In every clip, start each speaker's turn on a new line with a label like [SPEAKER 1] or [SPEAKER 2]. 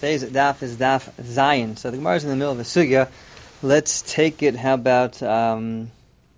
[SPEAKER 1] Today's daf is daf Zion. So the Gemara is in the middle of a sugya. Let's take it. How about how many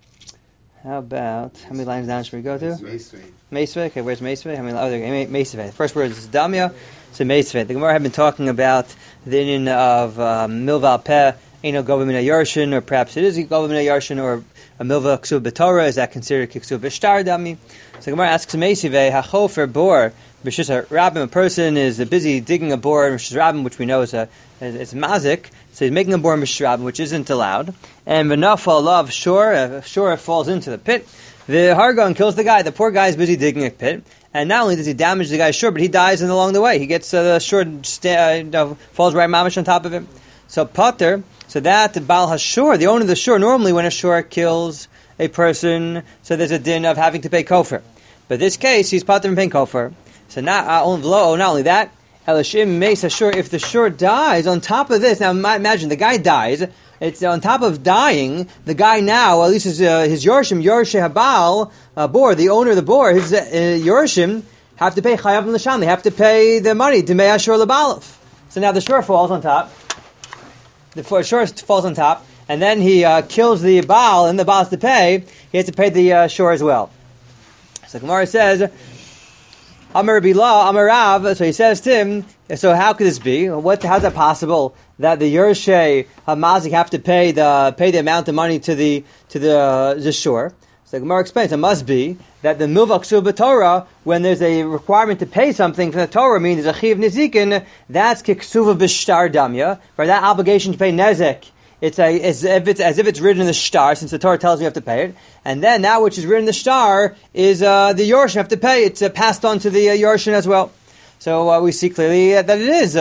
[SPEAKER 1] lines down should we go to? Meisvei. Okay, where's Meisvei? How many? Oh, there. Meisvei. The first word is damya. So Meisvei. The Gemara had been talking about the union of milval peh, eno gova min yarshin, or perhaps it is gova min yarshin, or a milva ksuv b'torah. Is that considered ksuv b'shtar dami? So the Gemara asks Meisvei hachofer bor. B'shus Rabbim, a person is busy digging a bore in B'shus Rabbim, which we know is mazik, so he's making a bore in B'shus Rabbim, which isn't allowed. And v'nafal lav shor falls into the pit. The hargon kills the guy. The poor guy is busy digging a pit, and not only does he damage the guy's shore, but he dies along the way. He gets the shore falls right mamish on top of him. So pater, so that the Baal Hashor, the owner of the shore, normally when a shore kills a person, so there's a din of having to pay kofar. But this case, he's pater and paying kofar. So not only that, Elishim Meis Hashur, if the shore dies, on top of this, now imagine the guy dies, it's on top of dying, the guy now, at least his Yorshim, Yorsheh Habal, bor, the owner of the bor, his Yorshim, have to pay Chayav L'Sham, they have to pay the money to Mei Hashur L'Balaf. So now the shore falls on top, and then he kills the Baal, and the Baal has to pay, he has to pay the shore as well. So Gemara says, Amar Bilah, Amar Rav, so he says to him, so how could this be? How's that possible that the Yershei Hamazik have to pay the amount of money to the shore? So the Gemara explains, it must be that the Milvah Ksuv B'Torah, when there's a requirement to pay something from the Torah, means there's a Chiv Nizikin, that's Kiksuva B'Shtar Damya, for that obligation to pay Nezek. It's as if it's written in the shtar, since the Torah tells you have to pay it. And then that which is written in the shtar is the Yorshim have to pay. It's passed on to the Yorshim as well. So we see clearly that it is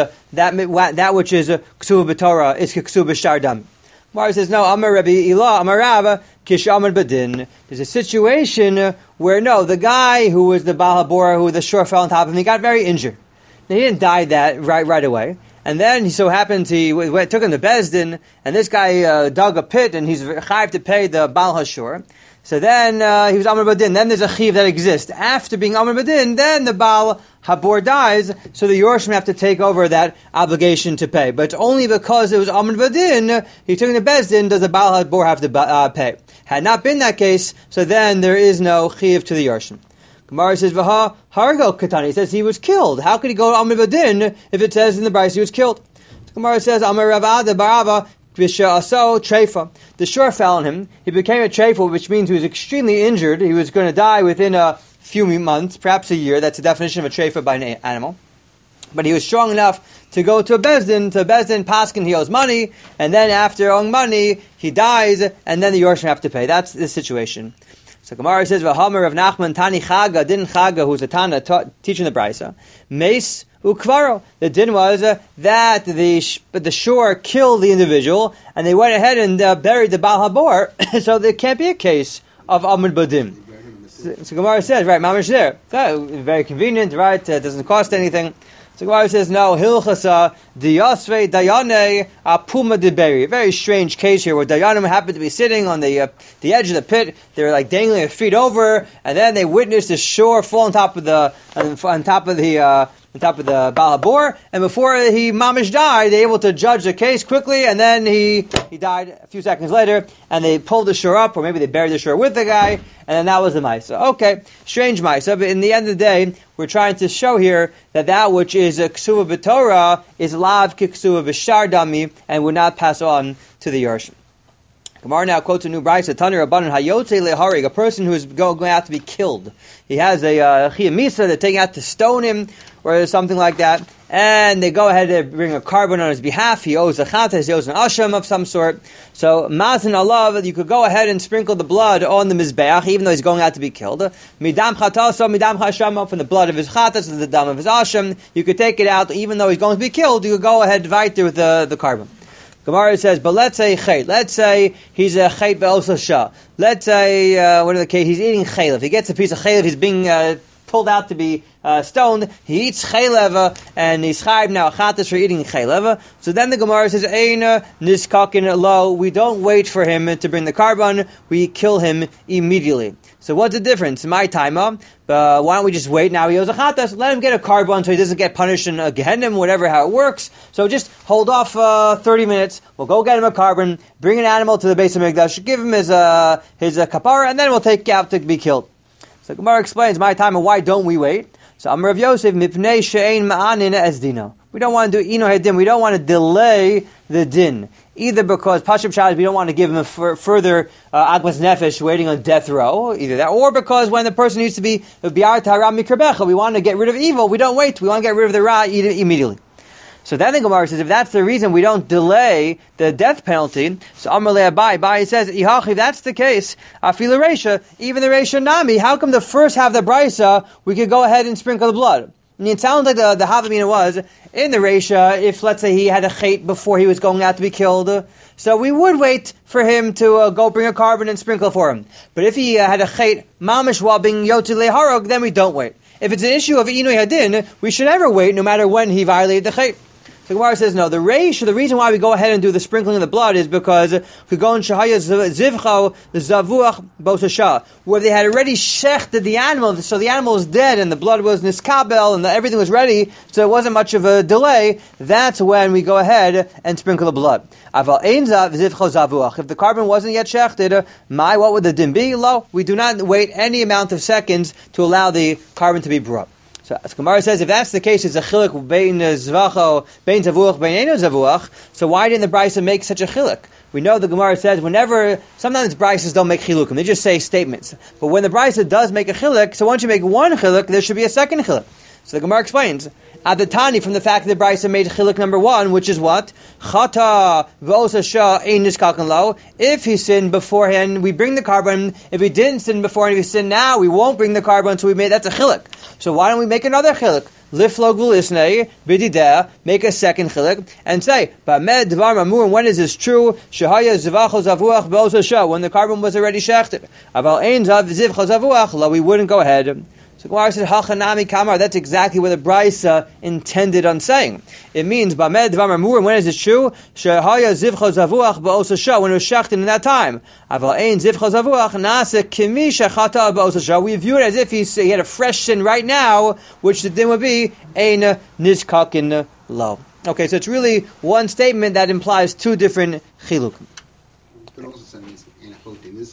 [SPEAKER 1] that which is Ksuv B'Torah is Ksuv B'Shtar Dam. Mara says, no, Amar Rabbi Ilah, Amar Rav, Kish Amar Badin. There's a situation where, no, the guy who was the Baal HaBor, who the shore fell on top of him, he got very injured. Now, he didn't die right away. And then he so happened took him to Bezdin, and this guy dug a pit, and he's chayiv to pay the Baal Hashor. So then he was Amar Badin. Then there's a chiv that exists. After being Amar Badin, then the Baal Habor dies, so the Yorshim have to take over that obligation to pay. But it's only because it was Amar Badin, he took him to Bezdin, does the Baal Habor have to pay. Had not been that case, so then there is no chiv to the Yorshim. Gemara says, "Vaha Hargo Katani." He says he was killed. How could he go to Amar Badin if it says in the Bryce he was killed? Gemara says, "Amar Ravada Barava Vishaso Treifa." The shore fell on him. He became a treifa, which means he was extremely injured. He was going to die within a few months, perhaps a year. That's the definition of a treifa by an animal. But he was strong enough to go to a Bezdin. To a Bezdin, Paskin, he owes money, and then after owing money, he dies, and then the Yorshim have to pay. That's the situation. So Gemara says, "V'hamer of Nachman Tani Chaga, Din Chaga, who's a Tana teaching the Brisa, Mace Ukvaro." The din was that the shore killed the individual, and they went ahead and buried the Baal Habor. So there can't be a case of Amud Badim. So Gemara says, right, Mamish there, very convenient, right? Doesn't cost anything. So Gemara says, no, Hilchasa Diyasve Dayane Apuma Deberi. A very strange case here where Dayanim happened to be sitting on the edge of the pit. They were like dangling their feet over, and then they witnessed the shore fall on top of the Baal Habor, and before he mamish died, they were able to judge the case quickly, and then he died a few seconds later, and they pulled the shore up, or maybe they buried the shore with the guy, and then that was the Maisa. Okay, strange Maisa, but in the end of the day, we're trying to show here that which is a Ksuva B'Torah is Lav Kiksuva B'Shar Dami, and would not pass on to the Yorshim. Gemara now quotes a new brayso, Tanir Rabbanan Hayotze Leharig, a person who is going out to be killed. He has a Chiyah Misa, they're taking out to stone him, or something like that, and they go ahead and bring a carbon on his behalf. He owes a chatas, he owes an asham of some sort. So, mazin alav, you could go ahead and sprinkle the blood on the mizbeach, even though he's going out to be killed. Midam chataso, midam chashama, from the blood of his chatas, and the dam of his asham, you could take it out, even though he's going to be killed, you could go ahead and fight there with the carbon. Gemara says, but let's say chayt. Let's say he's a chayt be'osasha. Let's say, he's eating chaylev. He gets a piece of chaylev, he's being pulled out to be stoned. He eats chaylev, and he's chayv now chatas for eating chaylev. So then the Gemara says, Eina niskakin lo. We don't wait for him to bring the carbon. We kill him immediately. So what's the difference? My timer. Why don't we just wait? Now he owes a chatas. Let him get a carbon so he doesn't get punished in a gehenim, whatever how it works. So just hold off 30 minutes. We'll go get him a carbon, bring an animal to the base of Mikdash, give him his kapara, and then we'll take out to be killed. So Gemara explains, my time, and why don't we wait? So Amar Rav Yosef, mipnei she'ein ma'anin es dino. We don't want to do ino hedim. We don't want to delay the din. Either because Pashim Shad, we don't want to give him a further agmas nefesh waiting on death row, either that, or because when the person needs to be bi'ar ta'ara mikrabecha, we want to get rid of evil, we don't wait, we want to get rid of the ra immediately. So then the Gemara says, if that's the reason we don't delay the death penalty, so Amar Le'abai, says, if that's the case, Afila Reisha, even the Reisha Nami, how come the first half of the Brisa, we could go ahead and sprinkle the blood? I mean, it sounds like the Havamina was, in the Reisha, if let's say he had a chait before he was going out to be killed, so we would wait for him to go bring a carbon and sprinkle for him. But if he had a chait mamish while being yotzi leharog, then we don't wait. If it's an issue of inui hadin, we should never wait, no matter when he violated the chait. The Gemara says, no, the reason why we go ahead and do the sprinkling of the blood is because we go in Shahaya Zivcho, the Zavuach Bosasha, where they had already shechted the animal, so the animal was dead and the blood was niskabel and everything was ready, so it wasn't much of a delay. That's when we go ahead and sprinkle the blood. Aval Einza Zivcho Zavuach. If the carbon wasn't yet shechted, what would the din be? Lo, we do not wait any amount of seconds to allow the carbon to be brought. So as Gemara says, if that's the case, it's a chiluk bein zvacho, bein zavuach, bein eno zavuach. So why didn't the Brisa make such a chiluk? We know the Gemara says sometimes Brisas don't make chilukim, they just say statements. But when the Brisa does make a chiluk, so once you make one chiluk, there should be a second chiluk. So the Gemara explains, Adatani, from the fact that the Brisa made chiluk number one, which is what? Chata v'osasha ein niskakan lo. If he sinned beforehand, we bring the carbon. If he didn't sin beforehand, if he sinned now, we won't bring the carbon, so that's a chiluk. So why don't we make another chiluk? Liflog v'lisnei b'dideh, make a second chiluk, and say, Ba'med dvar mamur, when is this true? Shehaya zivacho zavuach b'osasha, when the carbon was already shechted. Aval ein zav zivcho zavuach, lo, we wouldn't go ahead. So Gemara said, Hachanami Kamar, that's exactly what the Brisa intended on saying. It means, Bamed Dvar Mamur, when is it true? Shehaya Zivcho Zavuach Ba'osasha, when it was shechted in that time. Aval Ein Zivcho Zavuach, Nasa Kimi Shechata Ba'osasha. We view it as if he had a fresh sin right now, which the din would be, Ein Nizkakin Lo. Okay, so it's really one statement that implies two different chiluk.
[SPEAKER 2] But also something in a this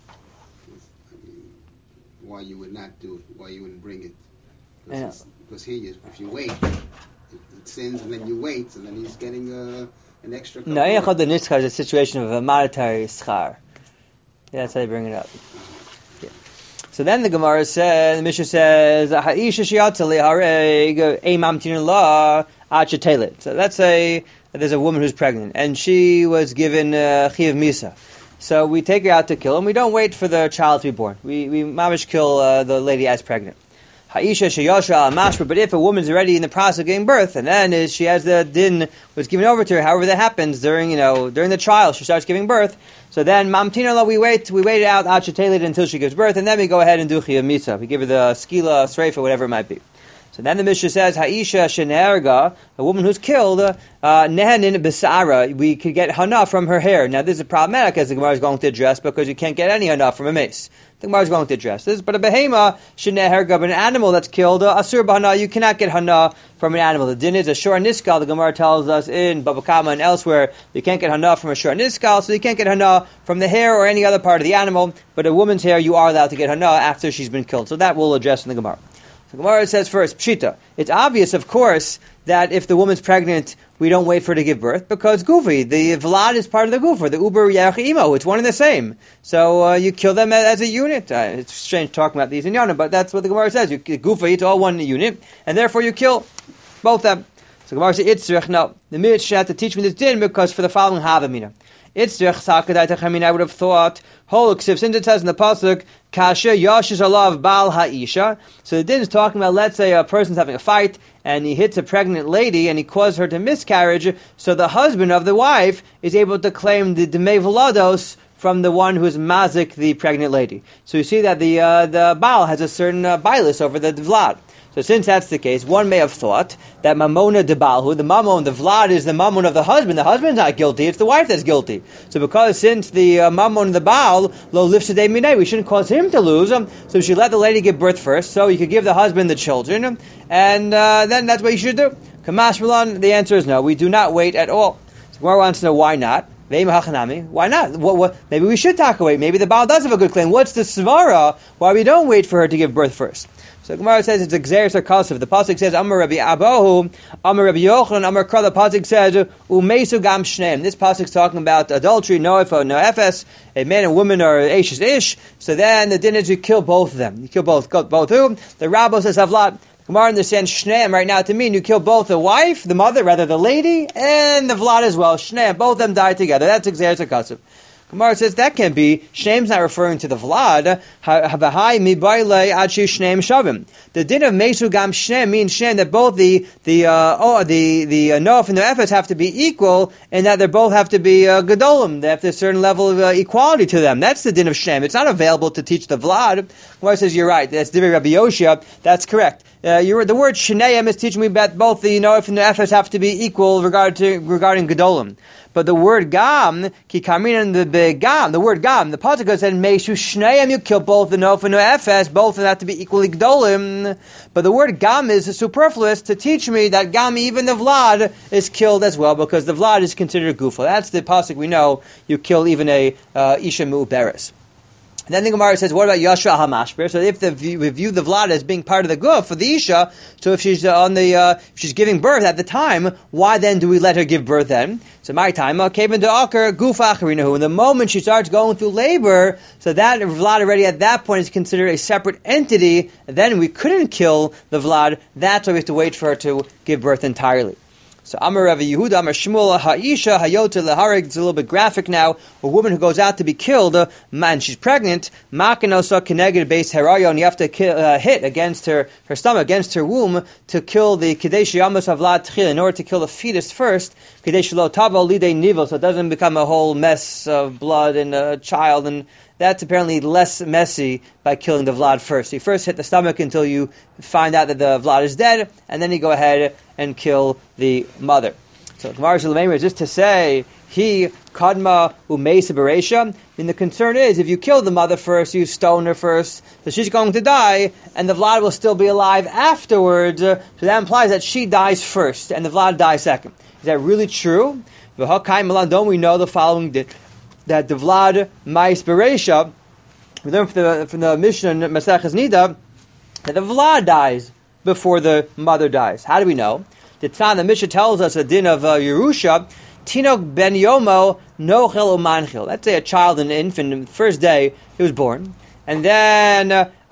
[SPEAKER 2] why you would not do it, why you wouldn't bring it. Because here, if you wait, it sins, and then you wait, and then he's getting an extra. No,
[SPEAKER 1] the nitzchar is a situation of a monetary schar. Yeah, that's how they bring it up. Yeah. So then the Gemara says, the Mishnah says, "Ha'isha shi'atza lehareg eimamtin la achetelet." So let's say there's a woman who's pregnant, and she was given chiyav misa. So we take her out to kill, and we don't wait for the child to be born. We mamish kill the lady as pregnant. Ha'isha sheyosha al mashra, but if a woman's already in the process of giving birth, and then she has the din was given over to her, however that happens during the trial, she starts giving birth. So then mamtina, we wait it out until she gives birth, and then we go ahead and do chiyuv misa. We give her the skila, sreifa, whatever it might be. So then the Mishnah says, Ha'isha shenerga, a woman who's killed, nehanin besara, we could get hana from her hair. Now this is problematic, as the Gemara is going to address, because you can't get any hana from a mace. The Gemara is going to address this, but a behema shenerga, but an animal that's killed, asur b'hana, you cannot get hana from an animal. The din is a shor niskal. The Gemara tells us in Baba Kama and elsewhere, you can't get hana from a shor niskal, so you can't get hana from the hair or any other part of the animal, but a woman's hair you are allowed to get hana after she's been killed. So that we'll address in the Gemara. The Gemara says first, Pshita. It's obvious, of course, that if the woman's pregnant, we don't wait for her to give birth, because Gufi, the Vlad is part of the Gufa, the Uber Yarech Imo, it's one and the same. So you kill them as a unit. It's strange talking about these in Yana, but that's what the Gemara says. Gufa, it's all one unit, and therefore you kill both them. So the Gemara says, Itzrich, no. The Mishnah had to teach me this din, because for the following Havamina. Itzrich, Sakadai, I would have thought, since it says in the pasuk, Kasha Yashish Alav Bal Ha'isha. So the din is talking about, let's say a person's having a fight and he hits a pregnant lady and he causes her to miscarriage. So the husband of the wife is able to claim the Demei Velados from the one who is mazik the pregnant lady. So you see that the Baal has a certain bias over the Vlad. So since that's the case, one may have thought that Mamona de Balhu, the Mammon, the Vlad is the Mammon of the husband. The husband's not guilty, it's the wife that's guilty. So because since the Mammon of the Baal, lo lifsadei minei, we shouldn't cause him to lose. So we should let the lady give birth first, so you could give the husband the children, and then that's what you should do. Kamash Milan, the answer is no, we do not wait at all. So Gemara wants to know why not. Why not? Maybe we should talk away. Maybe the Baal does have a good claim. What's the svara why we don't wait for her to give birth first? So Gemara says it's a Gzeres HaKasav. The pasuk says Amar Rabbi Abahu, Amar Rabbi Yochanan, Amar Kra. The pasuk says Umesu Gam Shneim. This pasuk is talking about adultery, no efes. A man and woman are ish is ish. So then the din is you kill both of them. You kill both who? The Rabbi says Havlat. Gemara understands Shneim right now to mean you kill both the wife, the mother, rather the lady, and the Vlad as well. Shneim, both of them die together. That's Gzeres HaKasav. Gemara says that can be. Shneim's not referring to the Vlad. The din of Mesu Gam Shneim means Shneim that both the Noaf and the Efes have to be equal, and that they both have to be Gedolim. They have to a certain level of equality to them. That's the din of Shneim. It's not available to teach the Vlad. Gemara says you're right. That's Divrei Rabbi Yoshia. That's correct. The word Shneim is teaching me that both the Noaf and the Efes have to be equal regarding Gedolim. But the word Gam, ki kamin and the Gam, the word Gam, the pasuk said, Meishu Shneim, you kill both the Nof and the Efes, both of them have to be equally Gdolim. But the word Gam is superfluous to teach me that Gam, even the Vlad, is killed as well, because the Vlad is considered Gufa. That's the pasuk we know, you kill even a Isha Mu'beres. Then the Gemara says, what about Yashra HaMashber? So if we view the Vlad as being part of the guf for the Isha, so if she's if she's giving birth at the time, why then do we let her give birth then? So my time, Kaven Da'akar Guf Acharinahu. In the moment she starts going through labor, so that Vlad already at that point is considered a separate entity, then we couldn't kill the Vlad. That's why we have to wait for her to give birth entirely. So Amar Rav Yehuda, Amar Shmuel, Ha'isha, Hayota Leharig. It's a little bit graphic now. A woman who goes out to be killed, and she's pregnant, Makanosa Keneged Beis Herayon. You have to hit against her stomach, against her womb, to kill the Kadesh Yamas Havlat Tchil, in order to kill the fetus first, Kadesh Lo Tavo Lidei Nivel, so it doesn't become a whole mess of blood and a child, and that's apparently less messy by killing the Vlad first. You first hit the stomach until you find out that the Vlad is dead, and then you go ahead and kill the mother. So Gemara Shulamemer is just to say, he kadma umeisa bereisha. I mean, the concern is, if you kill the mother first, you stone her first, so she's going to die, and the Vlad will still be alive afterwards, so that implies that she dies first, and the Vlad dies second. Is that really true? Don't we know the following that the Vlad Mais Bereisha, we learn from the Mishnah in Maseches Nida, that the Vlad dies before the mother dies. How do we know? The Mishnah tells us a din of Yerusha, Tinok ben Yomo nochel umanchil. Let's say a child, an infant, the first day he was born, and then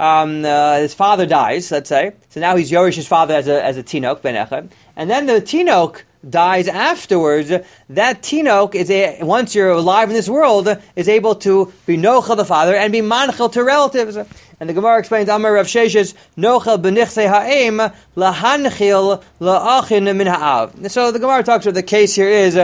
[SPEAKER 1] his father dies, let's say. So now he's Yorish's father as a Tinok, ben Echad. And then the Tinok dies afterwards. That Tinok is once you're alive in this world, is able to be nochel the father and be manchel to relatives. And the Gemara explains, Amar Rav Sheshes, nochel b'nichsei ha'em lahanchil la'achin min ha'av. So the Gemara talks about the case here is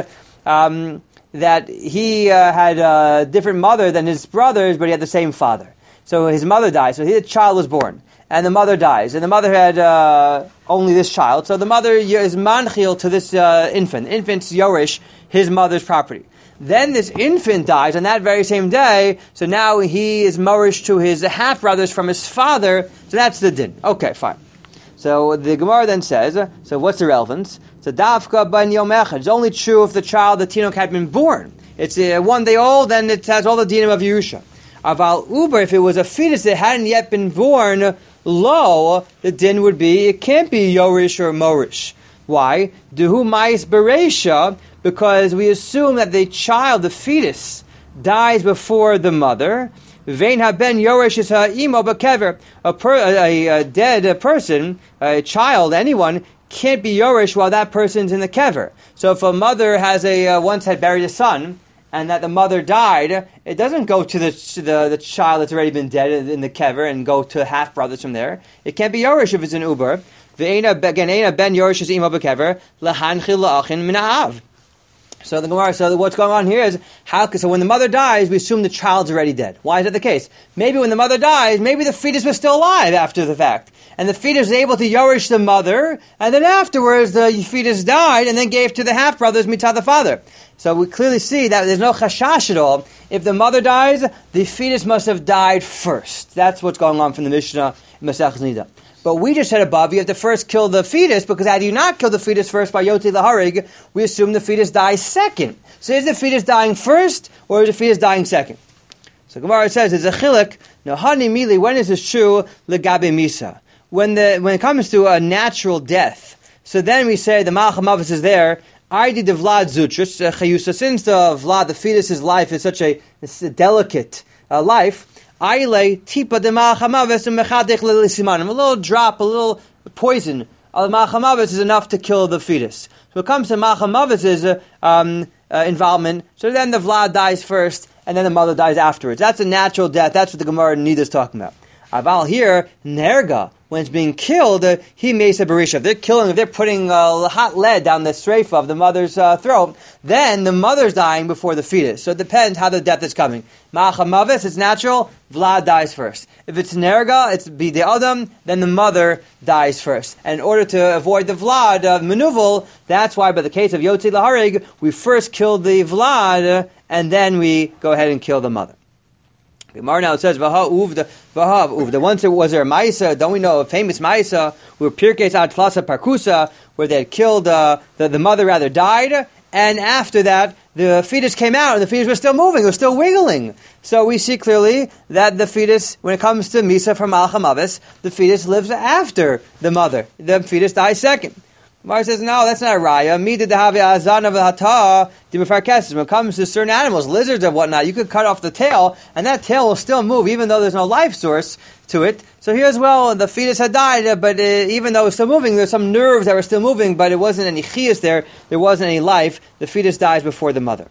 [SPEAKER 1] that he had a different mother than his brothers, but he had the same father. So his mother died, so his child was born, and the mother dies, and the mother had only this child, so the mother is manchil to this infant. Infant's Yorish, his mother's property. Then this infant dies on that very same day, so now he is morish to his half-brothers from his father, so that's the din. Okay, fine. So the Gemara then says, so what's the relevance? So dafka ben yom echad. It's only true if the child, the Tinok, had been born. It's 1 day old, then it has all the dinim of Yerusha. Aval uber, if it was a fetus that hadn't yet been born, lo, the din would be, it can't be Yorish or Morish. Why? Duhu mais bereisha, because we assume that the child, the fetus, dies before the mother. Vein haben Yorish is ha'imo b'kever. A dead person, a child, anyone, can't be Yorish while that person's in the kever. So if a mother has once had buried a son, and that the mother died, it doesn't go to the child that's already been dead in the kever and go to half brothers from there. It can't be Yorish if it's an uber. Ve'ena ben Yorish is imo b'kever lahanchil la'achin min ha'av. So the Gemara, so what's going on here is so when the mother dies, we assume the child's already dead. Why is that the case? Maybe when the mother dies, maybe the fetus was still alive after the fact. And the fetus was able to yorish the mother, and then afterwards the fetus died and then gave to the half-brothers mitzvah the father. So we clearly see that there's no chashash at all. If the mother dies, the fetus must have died first. That's what's going on from the Mishnah in Maseches Nida. But we just said above, you have to first kill the fetus, because had you not killed the fetus first by Yotzi Laharig, we assume the fetus dies second. So is the fetus dying first, or is the fetus dying second? So Gemara says, it's a chilek, nohani mili, when is this true, legabe misa? When it comes to a natural death, so then we say the Malach HaMavis is there, Aidi de Vlad Zutris, Chayusa, since the Vlad, the fetus's life is such a delicate life, Aile tipa de Malach HaMavis and mechadech lelisimanim. A little drop, a little poison of Malach HaMavis is enough to kill the fetus. So it comes to Malach HaMavis's involvement, so then the Vlad dies first, and then the mother dies afterwards. That's a natural death. That's what the Gemara in Nida is talking about. Aval here, Nerga, when it's being killed, he mesa berisha. If they're killing, if they're putting hot lead down the streifa of the mother's throat, then the mother's dying before the fetus. So it depends how the death is coming. Malach HaMavis, it's natural, Vlad dies first. If it's Nerga, it's Bidei Adam, then the mother dies first. And in order to avoid the Vlad manuval, that's why by the case of Yotzi Laharig, we first kill the Vlad, and then we go ahead and kill the mother. Gemara now it says Vaha uvda. Once there was a Maisa, don't we know a famous Maisa where Pirkes ad Tlasa Parkusa, where they had killed the mother rather died, and after that the fetus came out and the fetus was still moving, it was still wiggling. So we see clearly that the fetus, when it comes to Misa from Malach HaMavis, the fetus lives after the mother. The fetus dies second. Gemara says, no, that's not a raya. When it comes to certain animals, lizards and whatnot, you could cut off the tail, and that tail will still move, even though there's no life source to it. So here as well, the fetus had died, but even though it was still moving, there's some nerves that were still moving, but it wasn't any chiyas there wasn't any life. The fetus dies before the mother.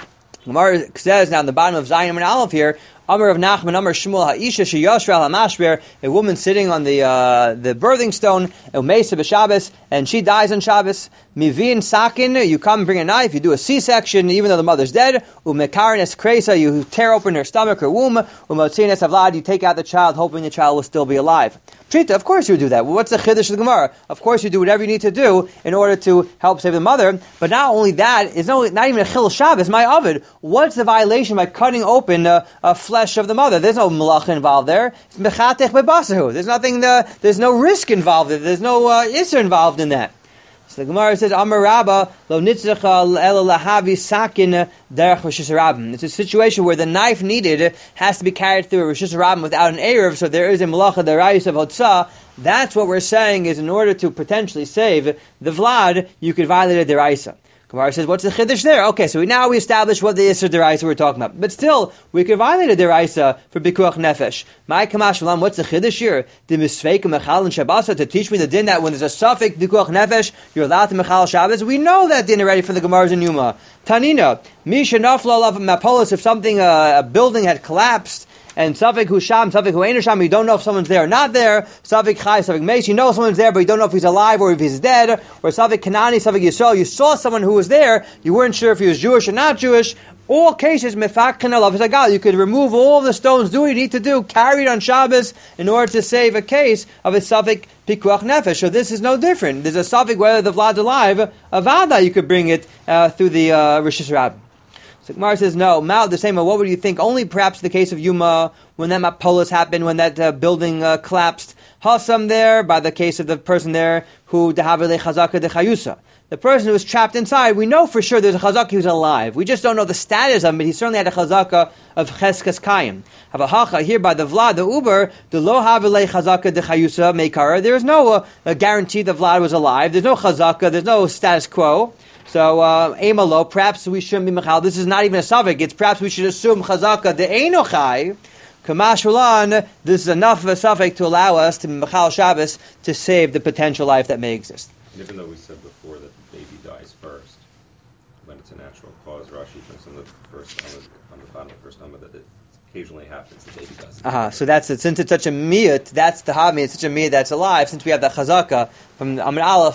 [SPEAKER 1] Gemara says now in the bottom of Zion and Aleph here, Amar of Nachman, Amar Shmuel Ha'isha Sheyashra HaMashber, a woman sitting on the birthing stone, Umeisa b'Shabbos, and she dies on Shabbos. Mivin Sakin, you come bring a knife, you do a C-section, even though the mother's dead. Umekarin es Kresa, you tear open her stomach, her womb. Umotzin es Avlad, you take out the child, hoping the child will still be alive. Trita, of course you would do that. Well, what's the chiddush of the Gemara? Of course you do whatever you need to do in order to help save the mother. But not only that, it's not even a chil Shabbos, my ovid. What's the violation by cutting open flesh of the mother? There's no malacha involved there. It's mechatech bebasahu. There's nothing. There's no risk involved. There's no isser involved in that. So the Gemara says, Amar Rabba lo nitzracha ela lahavi sakin derech rishus rabim. It's a situation where the knife needed has to be carried through a rishus rabim without an erev, so there is a malacha derayis of hotzah. That's what we're saying is in order to potentially save the Vlad, you could violate a deraisa. Gemara says, what's the chiddush there? Okay, so now we established what the Isser Deraisa we're talking about. But still, we could violate a Deraisa for Bikuach Nefesh. My Kamash Malam, what's the chiddush here? The Misveik Mechal and Shabbos, to teach me the din that when there's a suffix Bikuach Nefesh, you're allowed to Mechal Shabbos. We know that din already from the Gemaras in Yuma. Tanina, Misha Nafla Lav Mapolis, if something, a building had collapsed, and Safik Husham, Safik Hu'ein Husham, you don't know if someone's there or not there. Safik Chai, Safik Meish, you know someone's there, but you don't know if he's alive or if he's dead. Or Safik Kanani, Safik Yisrael, you saw someone who was there, you weren't sure if he was Jewish or not Jewish. All cases, Mefak Kanalav is like, you could remove all the stones, do what you need to do, carry it on Shabbos in order to save a case of a Safik Pikuach Nefesh. So this is no different. There's a Safik whether the Vlad's alive, Avada, you could bring it through the Rishis Rabbim. So Gemara says, no, Mal, the same, what would you think? Only perhaps the case of Yuma, when that Mapolis happened, when that building collapsed. Hasam there, by the case of the person there, who Dehavile Chazaka de Chayusa. The person who was trapped inside, we know for sure there's a Chazaka who's alive. We just don't know the status of him, but he certainly had a Chazaka of Cheskas Kayim. Have a Hacha here by the Vlad, the Uber, the Lo Havile Chazaka de Chayusa Meikara. There is no guarantee the Vlad was alive. There's no Chazaka, there's no status quo. So, Emalo, perhaps we shouldn't be Mechal. This is not even a Savik. It's perhaps we should assume Chazaka de Einochai. Kamashulan, this is enough of a Savik to allow us to be Mechal Shabbos to save the potential life that may exist.
[SPEAKER 3] And even though we said before that the baby dies first, when it's a natural cause, Rashi puts on the bottom of the first number that it occasionally happens, the baby doesn't.
[SPEAKER 1] So that's it. Since it's such a miyut, that's the hami, it's such a miyut that's alive, since we have the Chazaka from Amr Aleph,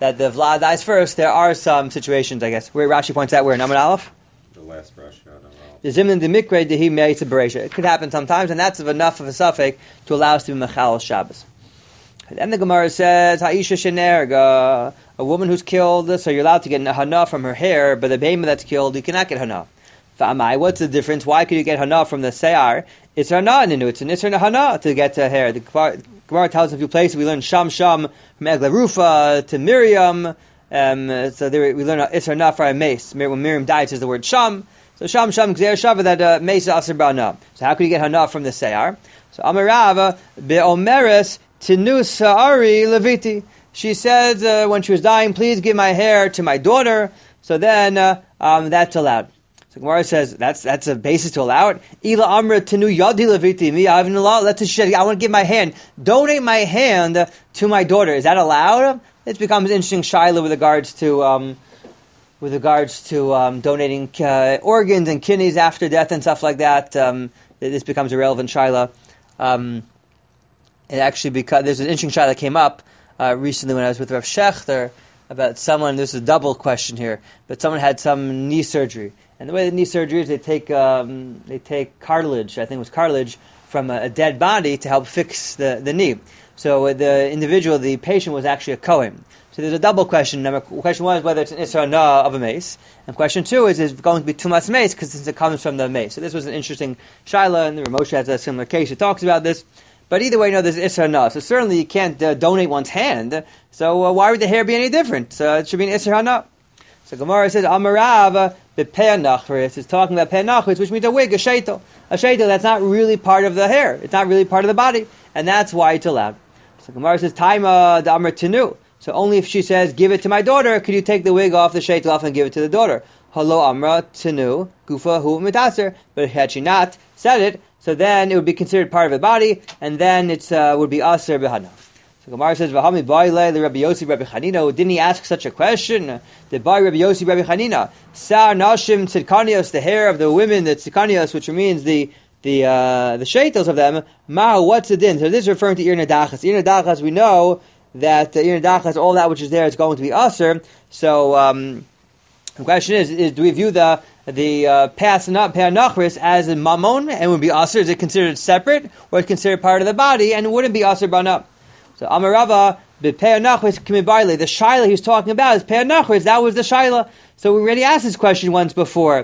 [SPEAKER 1] that the Vlad dies first, there are some situations, I guess, where Rashi points out where in Amud Aleph.
[SPEAKER 3] The last Rashi on
[SPEAKER 1] The Zimnin the Mikre the he made Bereisha. It could happen sometimes, and that's enough of a suffix to allow us to be Mechal Shabbos. Then the Gemara says, Ha'isha shenerga, a woman who's killed, so you're allowed to get hana from her hair, but the behemoth that's killed, you cannot get hana. Fa'amai, what's the difference? Why could you get hana from the seyar? It's hana in it's an isra hana to get to hair. The Gemara tells us a few places we learn sham from Egla Rufa to Miriam. So there we learn isra hana for a mace. When Miriam died, it says the word sham. So sham gzer shava that mace aser ba'ana. So how could you get hana from the seyar? So Amarava be'omeres tinu sa'ari leviti. She said when she was dying, please give my hair to my daughter. So then that's allowed. So Gemara says that's a basis to allow it. Ila amra tenu yadi leviti mi avnullah. I want to give my hand. Donate my hand to my daughter. Is that allowed? It becomes an interesting shaila with regards to donating organs and kidneys after death and stuff like that. This becomes a relevant shaila. It actually because there's an interesting shaila that came up recently when I was with Rav Shechter about someone. This is a double question here, but someone had some knee surgery. And the way the knee surgery is, they take cartilage, I think it was cartilage, from a dead body to help fix the knee. So the patient was actually a Kohen. So there's a double question. Question one is whether it's an Isra Na of a mace. And question two is it going to be Tumas mace, because since it comes from the mace. So this was an interesting shaila, and the Ramosha has a similar case. It talks about this. But either way, there's Isra Na. So certainly you can't donate one's hand. So why would the hair be any different? It should be an Isra Na. So Gemara says, Amarav be'pe'anachris. It's talking about pe'anachris, which means a wig, a sheitel. A sheitel that's not really part of the hair. It's not really part of the body. And that's why it's allowed. So Gemara says, Taima da'amr tenu. So only if she says, give it to my daughter, could you take the wig off, the sheitel off, and give it to the daughter. Halo amra tenu, gufa hu mitaser. But had she not said it, so then it would be considered part of the body, and then it would be aser b'hana. So Gemara says, "V'hami ba'ilei the Rabbi Yossi Rabbi Chanina." Didn't he ask such a question? The by Rabbi Yossi Rabbi Chanina, Sar nashim tzidkanios, the hair of the women, the tzidkanios, which means the sheitels of them. Ma, what's the din? So this is referring to ir nadachas. Ir nadachas, we know that ir nadachas, all that which is there is going to be aser. So the question is do we view the pe'anachris as a mamon and would be aser? Is it considered separate, or is it considered part of the body and wouldn't be aser b'ana? So Amarava be'pe'anachris k'mibarle. The shaila he's talking about is pe'anachris. That was the shaila. So we already asked this question once before.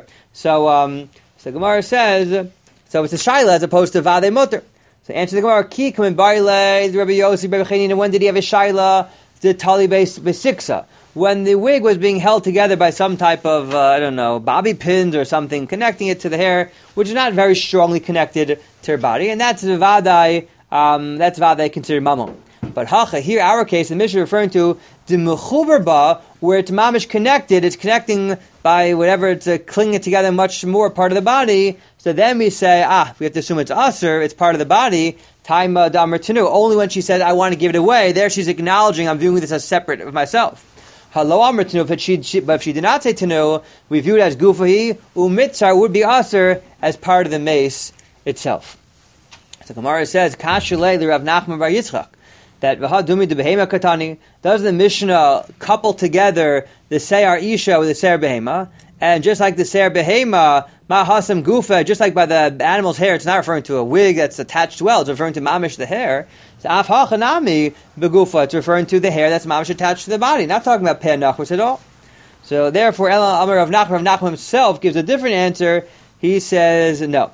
[SPEAKER 1] So Gemara says, so it's a shaila as opposed to vade mutter. So answer the Gemara, ki k'mibarle Rabbi Yossi Rabbi Chanina. When did he have a shaila? The tali besiksa. When the wig was being held together by some type of bobby pins or something, connecting it to the hair, which is not very strongly connected to her body, and that's vadai considered mamon. But hacha, here our case, the Mishnah referring to the mechuber ba, where it's mamish connected, it's connecting by whatever, it's clinging together much more part of the body. So then we say, we have to assume it's aser, it's part of the body. Time damar tenu. Only when she says, I want to give it away, there she's acknowledging, I'm viewing this as separate of myself. Hello amr tenu. But if she did not say tenu, we view it as gufahi, umitzar would be aser as part of the mace itself. So Gemara says, Kashalei the Rav Nachman bar Yitzchak, that v'hadumi de behema katani, does the Mishnah couple together the seyar isha with the seyar behema? And just like the seyar behema, ma hasam gufa, just like by the animal's hair, it's not referring to a wig that's attached well, it's referring to mamish the hair. So af hachanami begufa, it's referring to the hair that's mamish attached to the body, not talking about pe'anachos at all. So therefore, Ela Amar of Nachman himself gives a different answer. He says no.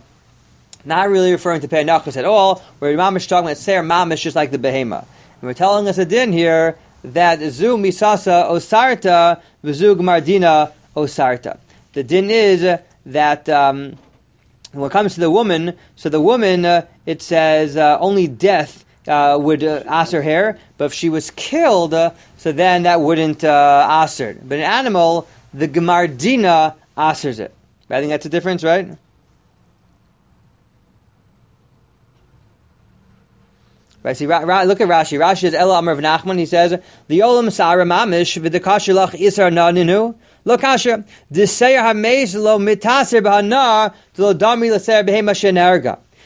[SPEAKER 1] Not really referring to pe'anachos at all, where mamish talking about seyar mamish just like the behema. And we're telling us a din here that zu misasa osarta v'zu gmardina osarta. The din is that when it comes to the woman, so the woman, it says only death would aser hair, but if she was killed, so then that wouldn't aser. But an animal, the gmardina asers it. I think that's a difference, right? Right, see, look at Rashi. Rashi is Ela Amar of Nachman. He says, the Olam Sara Mamish v'dekashilach Isar Na Ninu. Lo kasha the seir hameis lo mitaser b'hana lo dami l'seir behema shenerga.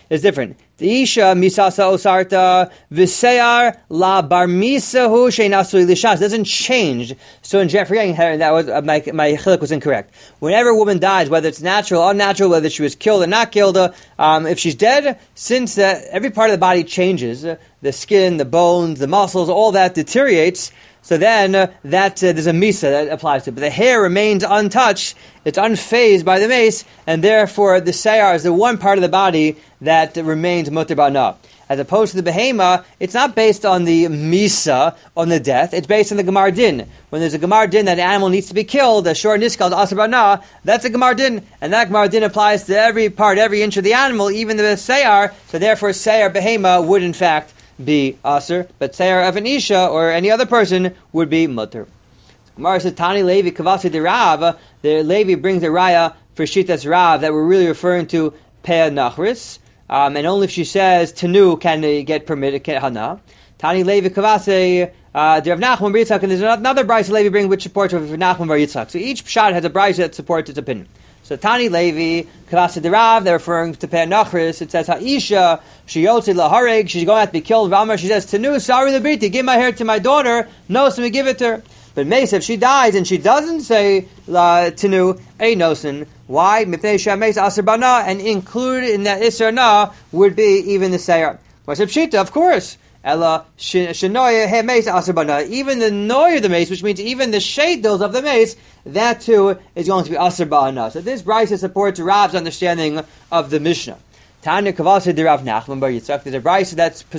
[SPEAKER 1] is different. The Isha misasa osarta v'seyar la bar misahu sheinasui lishas doesn't change. So in Jeffrey Yang, that was my chiluk was incorrect. Whenever a woman dies, whether it's natural or unnatural, whether she was killed or not killed, if she's dead, since every part of the body changes, the skin, the bones, the muscles, all that deteriorates. So then there's a misa that applies to it. But the hair remains untouched, it's unfazed by the mace, and therefore the seyar is the one part of the body that remains mutter ba'na. As opposed to the behema, it's not based on the misa, on the death, it's based on the gemar din. When there's a gemar din that an animal needs to be killed, a shor niskal, asar ba'na, that's a gemar din. And that gemar din applies to every part, every inch of the animal, even the seyar, so therefore seyar behema would in fact be aser, but seyar of an isha or any other person would be mutter. Gemara says Tani Levi Kavasi de Rav. The Levi brings a raya for Shitas Rav that we're really referring to Peh Nachris, and only if she says Tanu can they get permitted Hana. Tani Levi Kavasi de Rav Nachman Bar Yitzchak, and there's another brayso Levi brings which supports Rav Nachman Bar Yitzchak. So each pshat has a brayso that supports its opinion. So Tani Levi, Kavasa Derav, they're referring to Peh Nachris. It says Ha'isha, Shiyotzi Lahareg, she's going to have to be killed. V'amar, she says, Tanu, sorry Labirti, give my hair to my daughter. No, so we give it to her. But Mace, if she dies and she doesn't say Tanu, Nosin. Why? Mipnei Shameis Aser Bana, and included in that Isser Na would be even the Seyar. What's Pshita? Of course. Ella Shenoya He Mace Aser Bana. Even the Noy of the mace, which means even the shadels of the mace, that too is going to be Aser Ba'ana. So this brayso supports Rav's understanding of the Mishnah. Tanya Kavasa de Rav Nachman Bar Yitzchak. There's a brayso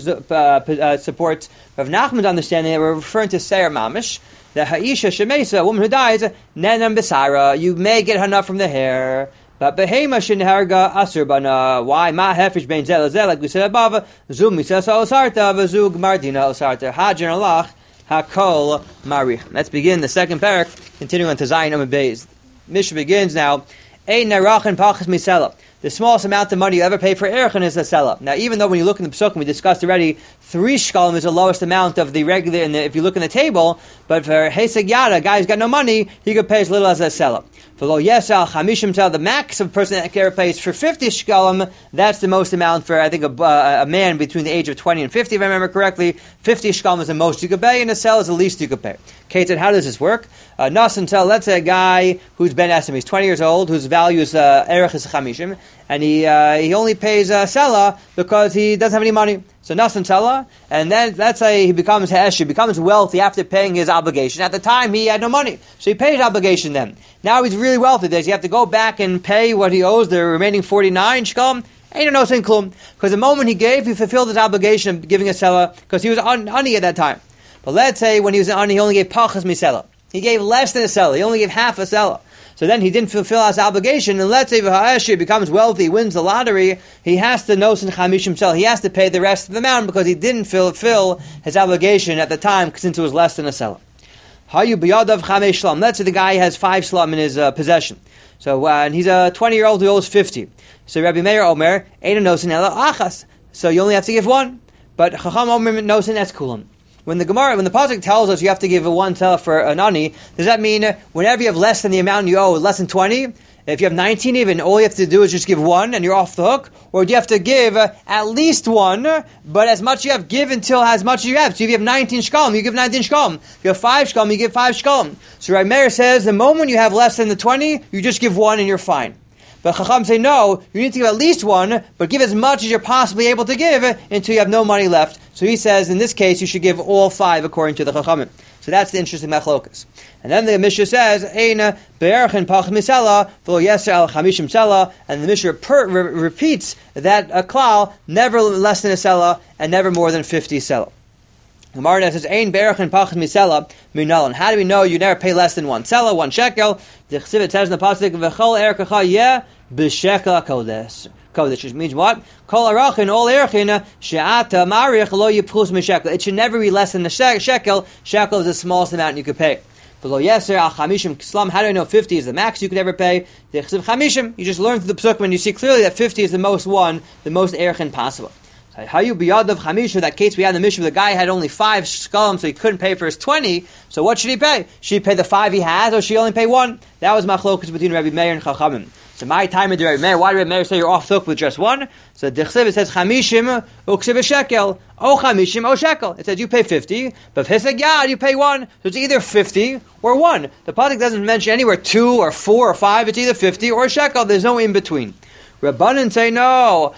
[SPEAKER 1] that supports Rav Nachman's understanding that we're referring to Seir Mamish. The Ha'isha Shemesa, a woman who dies, Nenam Besara, you may get hana from the hair. But Behema Shinharga Asur Bana. Why? Ma Hefish Bein Zel, like we said above, Zum Misasa Osarta, Vazug Mardina Osarta, Hajan Allah. Hakol Marich. Let's begin the second parak, continuing on to Zayin Amud Beis. Mishnah begins now. Ein Nerachin Pachas Misela. The smallest amount of money you ever pay for Erchin is a Sela. Now, even though when you look in the Pesukim, we discussed already, 3 shkalim is the lowest amount of the regular, if you look in the table, but for Heseg Yada, a guy who's got no money, he could pay as little as a Sela. For Lo Yesal Chamishim Sel, the max of a person that can ever pays for 50 shkalim, that's the most amount for, I think, a man between the age of 20 and 50, if I remember correctly. 50 shkalim is the most you could pay, and a Sela is the least you could pay. Kate, how does this work? Nas until, let's say a guy who's Ben Esem, he's 20 years old, whose value is Erech is Chamishim, and he only pays Sela because he doesn't have any money. So Nasan Sela, and then let's say he becomes Hesh, he becomes wealthy after paying his obligation. At the time he had no money, so he paid his obligation then. Now he's really wealthy. Does he have to go back and pay what he owes, the remaining 49 shkam? Ain't no sin klum. Because the moment he gave, he fulfilled his obligation of giving a Sela, because he was ani at that time. But let's say when he was ani, he only gave Pachas Misela. He gave less than a Sela. He only gave half a Sela. So then he didn't fulfill his obligation, and let's say he becomes wealthy, wins the lottery, he has to nosin chamishim sel. He has to pay the rest of the amount because he didn't fulfill his obligation at the time since it was less than a sela. Hayu biyadav chamesh shlam. Let's say the guy has 5 shlam in his possession. So and he's a 20-year-old who owes 50. So Rabbi Meir Omer, Eina nosin ela achas. So you only have to give 1. But Chacham Omer nosin that's kulam. When the pasuk tells us you have to give a 1 sela for an ani, does that mean whenever you have less than the amount you owe, less than 20, if you have 19 even, all you have to do is just give 1 and you're off the hook? Or do you have to give at least 1, but as much you have, give until as much you have. So if you have 19 shkalim, you give 19 shkalim. If you have 5 shkalim, you give 5 shkalim. So Rabbi Meir says the moment you have less than the 20, you just give 1 and you're fine. But Chacham say no, you need to give at least 1, but give as much as you're possibly able to give until you have no money left. So he says in this case you should give all 5 according to the Chachamim. So that's the interesting machlokas. And then the Mishnah says, Eina be'erchen pach misela v'lo yeser al chamishim sela, and the Mishnah repeats that a klal never less than a sela and never more than 50 sela. The Gemara says, Ein be'erchen pach misela minalan. How do we know you never pay less than 1 sela, 1 shekel? The Chesivit says in the pasuk, v'chol erkecha yeh b'shekel kodesh. Kodesh, which means what? Kol arachin, all erchin, she'ata marich lo yipchus mishekel. It should never be less than the shekel. Shekel is the smallest amount you could pay. Below yeser al chamishim kislam. How do I know 50 is the max you could ever pay? The chesiv chamishim. You just learn through the psukim and you see clearly that 50 is the most erchin possible. How you biyad of chamisha? That case we had in the Mishnah, the guy had only 5 shkalim, so he couldn't pay for his 20. So what should he pay? Should he pay the 5 he has, or should he only pay 1? That was machlokus between Rabbi Meir and Chachamim. So my time in Rabbi Meir. Why did Rabbi Meir say you're off hook with just 1? So the Chsiv says chamishim uksiv shekel, o chamishim o shekel. It says you pay 50, but if hiseg yad you pay 1. So it's either 50 or 1. The pasuk doesn't mention anywhere 2 or 4 or 5. It's either 50 or a shekel. There's no in between. Rabbanan say no.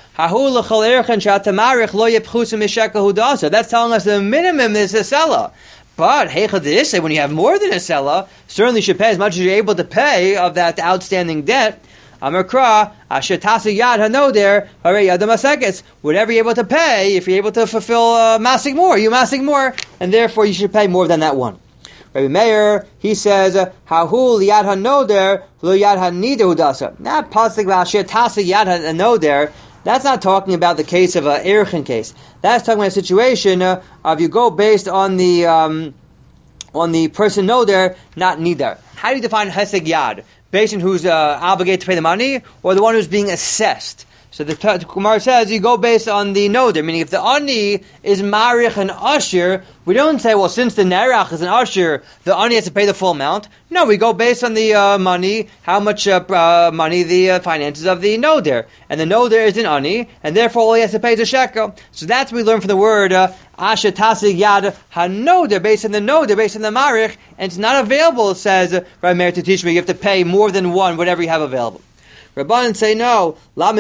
[SPEAKER 1] That's telling us the minimum is a seller. But heichad when you have more than a seller, certainly should pay as much as you're able to pay of that outstanding debt. Amakra asher tasa yad hanoder harei yad masekes. Whatever you're able to pay, if you're able to fulfill masig more, you masig more, and therefore you should pay more than that 1. Rabbi Meir, he says, Hahu liyad hanoder lo yad hanider hudasa. That pasuk about asher tasa yad hanoder, that's not talking about the case of an erchen case. That's talking about a situation of you go based on the person noder, not nidar. How do you define heseg yad? Based on who's obligated to pay the money, or the one who's being assessed? So the Gemara says you go based on the noder, meaning if the ani is marich and usher, we don't say, well, since the nerach is an usher, the ani has to pay the full amount. No, we go based on the money, how much money the finances of the noder, and the noder is an ani, and therefore all he has to pay is a shekel. So that's what we learn from the word asher tasig yad hanoder, based on the noder, based on the marich, and it's not available. It says Rabbi Meir to teach me you have to pay more than 1, whatever you have available. Rabbanan say no.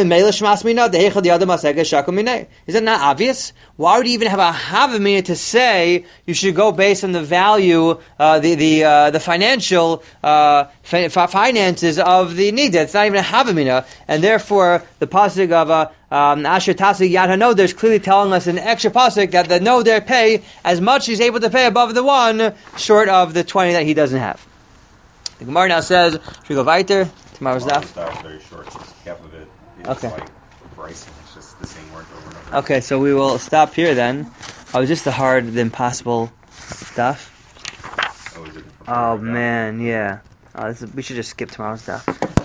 [SPEAKER 1] Is it not obvious? Why would you even have a havamina to say you should go based on the value, the financial finances of the nida? It's not even a havamina, and therefore the pasuk of Asher Tasig Yad HaNoder is clearly telling us an extra pasuk that the noder pay as much as he's able to pay above the 1, short of the 20 that he doesn't have. The Gemara now says, should we go weiter? Tomorrow's daf?
[SPEAKER 3] Tomorrow's daf is very short, just half of it is
[SPEAKER 1] Okay.
[SPEAKER 3] like pricing. It's just the same word over and over.
[SPEAKER 1] Okay, so we will stop here then. Oh, just the hard, the impossible stuff.
[SPEAKER 3] Oh, is it
[SPEAKER 1] Oh man, yeah. We should just skip tomorrow's stuff.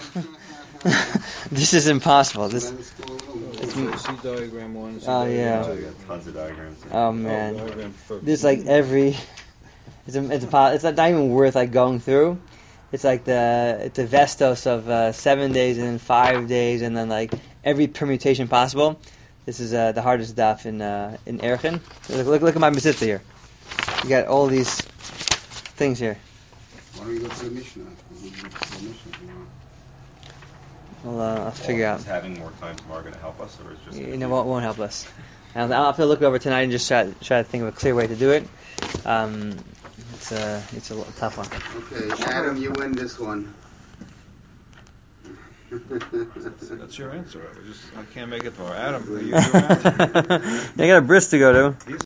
[SPEAKER 1] This is impossible. This.
[SPEAKER 4] See diagram 1.
[SPEAKER 1] Oh yeah.
[SPEAKER 3] Tons of diagrams.
[SPEAKER 1] Oh man.
[SPEAKER 4] Diagram 13.
[SPEAKER 1] There's like every. It's not even worth like going through. It's like it's a Vestos of 7 days and then 5 days and then like every permutation possible. This is the hardest daf in Erchen. Look at my Mesitza here. You got all these things here.
[SPEAKER 2] Why don't you go to the Mishnah?
[SPEAKER 1] Well, I'll figure out.
[SPEAKER 3] Is having more time tomorrow going to help us, or is just
[SPEAKER 1] You know what won't help us. I'll have to look over tonight and just try to think of a clear way to do it. It's a tough one.
[SPEAKER 2] Okay, Adam, you win this one.
[SPEAKER 4] That's your answer. I can't make it for Adam. Are you your answer?
[SPEAKER 1] I got a bris to go to.